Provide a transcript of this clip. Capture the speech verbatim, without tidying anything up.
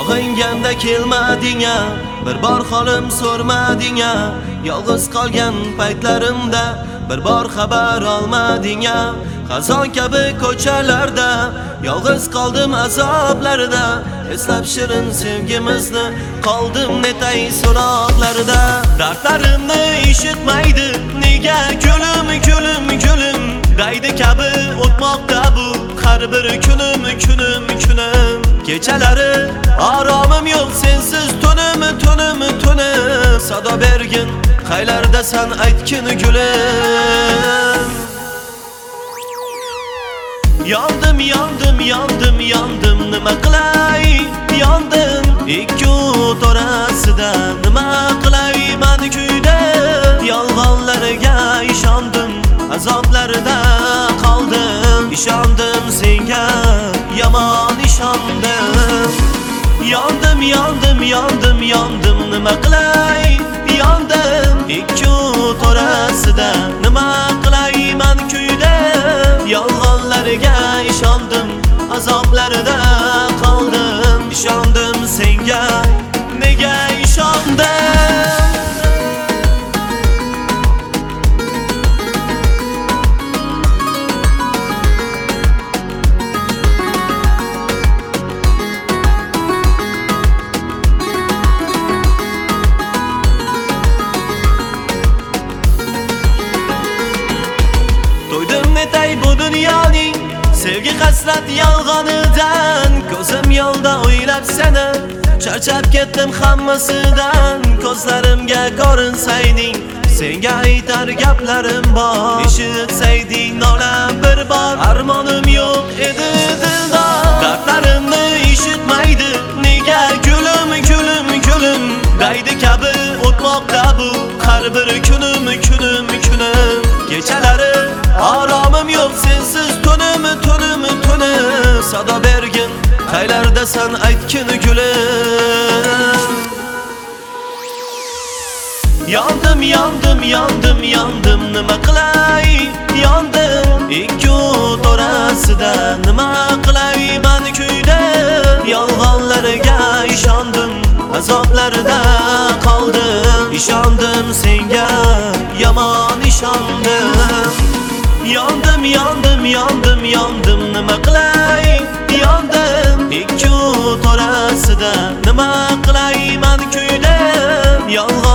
Sog'inganda kelmading-a, bir bor holim so'rmading-a, yolg'iz qolgan paytlarimda bir bor xabar olmading-a. Qazon kabi ko'chalarda yolg'iz qoldim azoblarda, eslab shirin sevgimizni qoldim netay so'roqlarda. Dardlarimni eshitmaydi nega ko'lim ko'lim ko'lim, daydi kabi o'tmoqda bu har bir kunim kunim kunim. Kechalari oromim yo'q sensiz tunim tunim tunim, sado bergin qaylardasan aytgin gulim. Yondim yondim yondim yondim nima qilay yondim, ikki o't orasida nima qilay men kuyda. Yolg'onlarga ishondim, azoblarda qoldim, ishondim senga yomon ishondim. Yondim yondim yondim yondim nima qilay yondim, ikki o't orasida nima qilay men kuyda. Yolg'onlarga ishondim, azoblarda qoldim, ishondim senga nega ishondim. Netay bu dunyoning sevgi hasrat yolg'onidan, ko'zim yo'lda o'ylab seni charchab ketdim hammasidan. Ko'zlarimga ko'rinsayding, senga aytar gaplarim bor, eshitsayding nolam bir bor, armonim yo'q edi dildor. Dardlarimni eshitmaydi nega kulim kulim kulim, daydi kabi o'tmoqda bu har bir kunim kunim kunim. Kechalari oromim yo'q sensiz tunim tunim tunim, sado bergin qaylardasan aytgin gulim. Yondim yondim yondim yondim nima qilay yondim, ikki o't orasida nima qilay men kuyda. Yolg'onlarga ishondim, azoblarda qoldim, ishondim senga yomon ishondim. Yondim yondim yondim yondim nima qilay yondim, ikki o't orasida nima qilay men kuyda. Yolg'on